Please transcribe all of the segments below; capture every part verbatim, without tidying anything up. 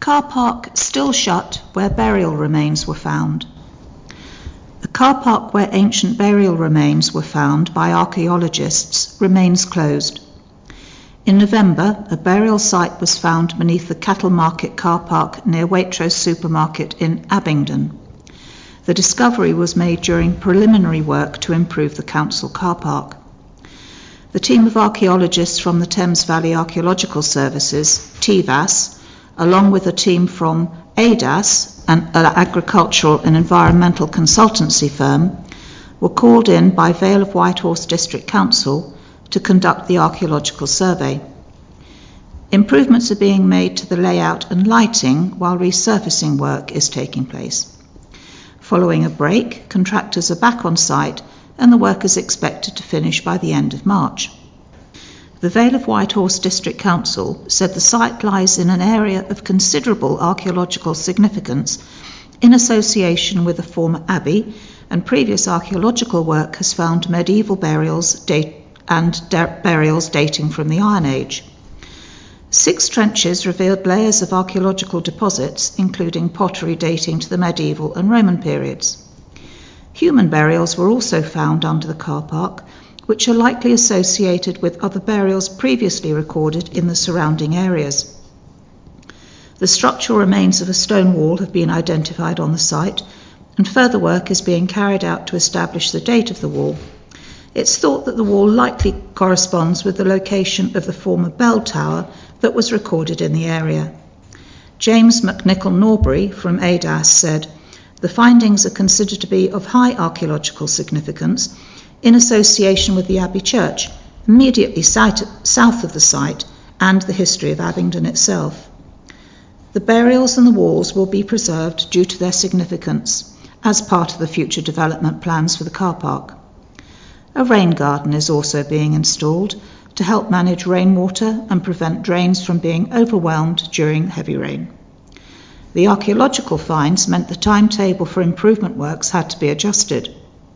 car park still shut where burial remains were found? A car park where ancient burial remains were found by archaeologists remains closed. In November, a burial site was found beneath the cattle market car park near Waitrose Supermarket in Abingdon. The discovery was made during preliminary work to improve the council car park. The team of archaeologists from the Thames Valley Archaeological Services, T V A S, along with a team from A D A S, an agricultural and environmental consultancy firm, were called in by Vale of Whitehorse District Council to conduct the archaeological survey. Improvements are being made to the layout and lighting while resurfacing work is taking place. Following a break, contractors are back on site and the work is expected to finish by the end of March. The Vale of Whitehorse District Council said the site lies in an area of considerable archaeological significance in association with a former abbey, and previous archaeological work has found medieval burials date and de- burials dating from the Iron Age. Six trenches revealed layers of archaeological deposits, including pottery dating to the medieval and Roman periods. Human burials were also found under the car park, which are likely associated with other burials previously recorded in the surrounding areas. The structural remains of a stone wall have been identified on the site, and further work is being carried out to establish the date of the wall. It's thought that the wall likely corresponds with the location of the former bell tower that was recorded in the area. James McNichol Norbury from A D A S said, "The findings are considered to be of high archaeological significance in association with the Abbey Church, immediately south of the site, and the history of Abingdon itself. The burials and the walls will be preserved due to their significance as part of the future development plans for the car park. A rain garden is also being installed to help manage rainwater and prevent drains from being overwhelmed during heavy rain." The archaeological finds meant the timetable for improvement works had to be adjusted.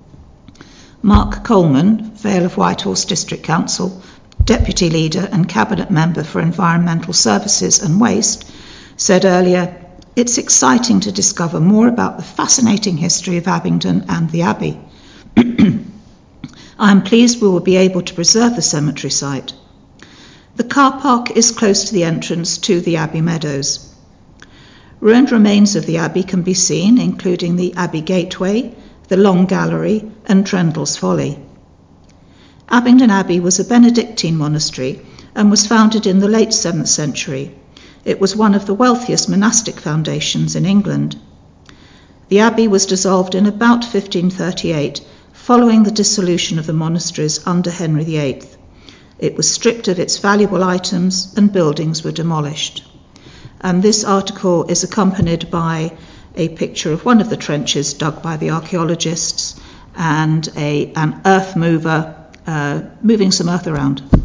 Mark Coleman, Vale of Whitehorse District Council, Deputy Leader and Cabinet Member for Environmental Services and Waste, said earlier, "It's exciting to discover more about the fascinating history of Abingdon and the Abbey. I am pleased we will be able to preserve the cemetery site." The car park is close to the entrance to the Abbey Meadows. Ruined remains of the Abbey can be seen, including the Abbey Gateway, the Long Gallery and Trendle's Folly. Abingdon Abbey was a Benedictine monastery and was founded in the late seventh century. It was one of the wealthiest monastic foundations in England. The abbey was dissolved in about fifteen thirty-eight, following the dissolution of the monasteries under Henry the Eighth. It was stripped of its valuable items and buildings were demolished. And this article is accompanied by a picture of one of the trenches dug by the archaeologists and a, an earth mover uh, moving some earth around.